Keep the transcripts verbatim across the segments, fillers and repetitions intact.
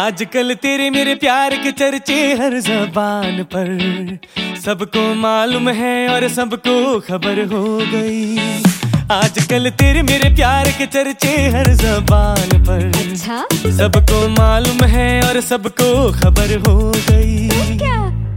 आजकल तेरे मेरे प्यार के चर्चे हर ज़बान पर, सबको मालूम है और सबको खबर हो गई। आजकल तेरे मेरे प्यार के चर्चे हर ज़बान पर, अच्छा? सबको मालूम है और सबको खबर हो गई। क्या?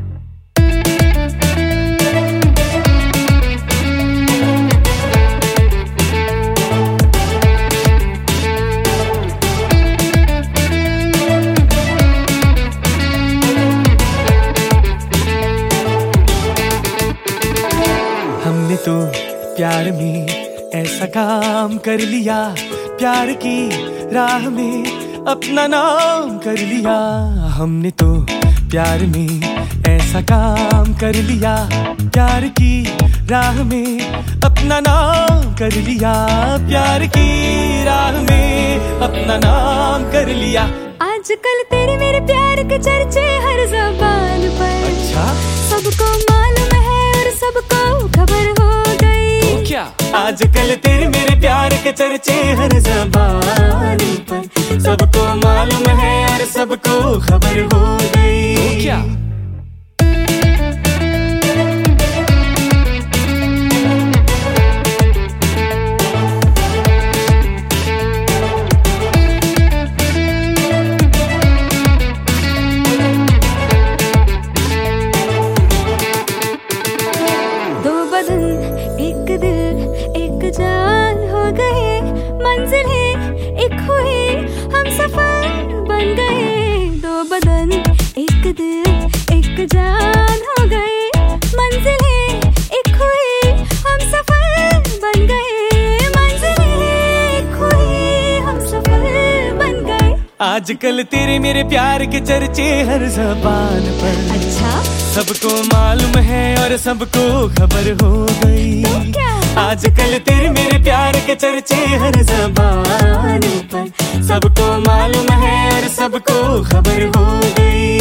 हमने तो प्यार में ऐसा काम कर लिया, प्यार की राह में अपना नाम कर लिया। हमने तो प्यार में ऐसा काम कर लिया, प्यार की राह में अपना नाम कर लिया, प्यार की राह में अपना नाम कर लिया। आजकल तेरे मेरे प्यार के चर्चे हर ज़बान पर, अच्छा? सबको मालूम है और सबको खबर हो गई। तो क्या? आजकल तेरे मेरे प्यार के चर्चे हर ज़बान पर, सबको मालूम है और सबको खबर हो गई। तो क्या? एक दिल एक जान हो गए, मंजिल है एक हुई, हम सफर बन गए। दो बदन एक दिल एक जान हो गए, मंजिल है एक हुई, हम सफर बन गए, मंजिल है एक हुई, हम सफर बन गए। आजकल तेरे मेरे प्यार के चर्चे हर ज़बान पर, अच्छा? सबको मालूम है और सबको खबर हो गई। तो क्या? आजकल तेरे मेरे प्यार के चर्चे हर ज़बान पर, सबको मालूम है और सबको खबर हो गई।